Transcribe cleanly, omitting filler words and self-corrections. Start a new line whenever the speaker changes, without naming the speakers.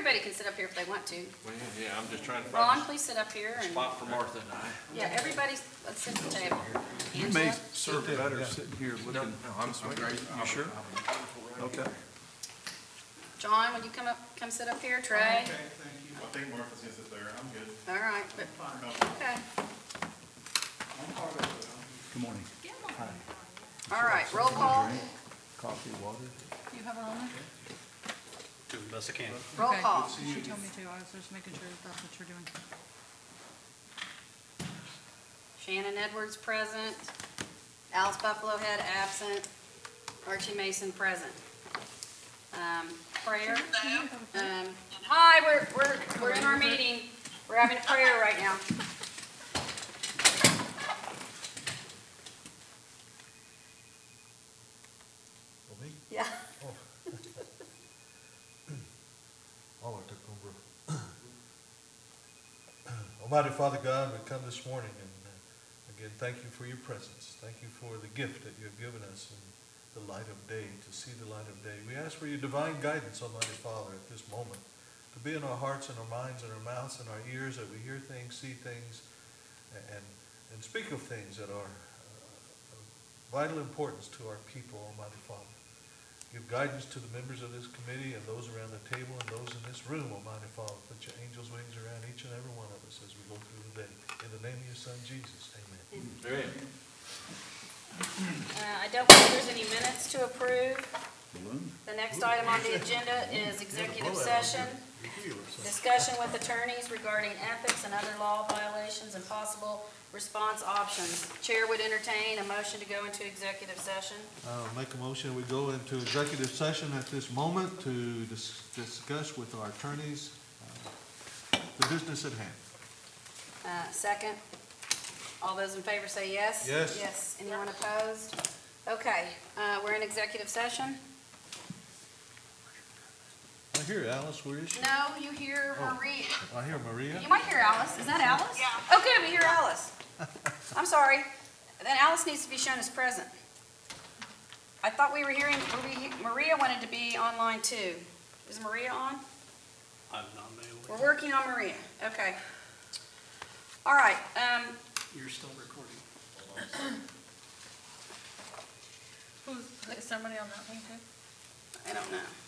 everybody can sit up here if they want to.
Well, yeah, I'm just trying to
Ron,
find
please sit up here
a
and,
spot for Martha and I.
yeah, everybody, let's sit at the table.
You may
Angela?
serve better sitting here
No,
looking.
I'm sorry.
You sure? Okay.
John, would you come sit up here? Trey?
Okay, thank you. I think Martha's gonna sit there. I'm good.
All right, but, okay.
I'm part of it.
Good morning.
All right, roll call.
Coffee, water?
You have her on there?
Do the best I can.
Roll
Okay.
call.
She told me to, I was just making sure that's what you're doing.
Shannon Edwards present. Alice Buffalo Head absent. Archie Mason present. Prayer. Hi, we're in our meeting. We're having a prayer right now.
Me?
Yeah.
I'll take over. Almighty Father God, we come this morning and again, thank you for your presence. Thank you for the gift that you have given us in the light of day, to see the light of day. We ask for your divine guidance, Almighty Father, at this moment, to be in our hearts and our minds and our mouths and our ears, that we hear things, see things, and speak of things that are of vital importance to our people, Almighty Father. Give guidance to the members of this committee and those around the table and those in this room, Almighty Father. Put your angels' wings around each and every one of us as we go through the day. In the name of your Son, Jesus, amen.
Amen.
I don't believe there's any minutes to approve. The next item on the agenda is executive session. Discussion with attorneys regarding ethics and other law violations and possible response options. Chair would entertain a motion to go into executive session.
Make a motion, we go into executive session at this moment to discuss with our attorneys the business at hand.
Second. All those in favor say yes?
Yes.
Yes. Anyone opposed? Okay, we're in executive session.
I hear Alice, where is she?
No, you hear Maria.
I hear Maria.
You might hear Alice. Is that Alice? Yeah. Okay, we hear Alice. I'm sorry. Then Alice needs to be shown as present. I thought we were hearing, Maria wanted to be online too. Is Maria on?
I'm not available.
We're working on Maria. Okay. All right.
You're still recording.
Is somebody on that thing too?
I don't know.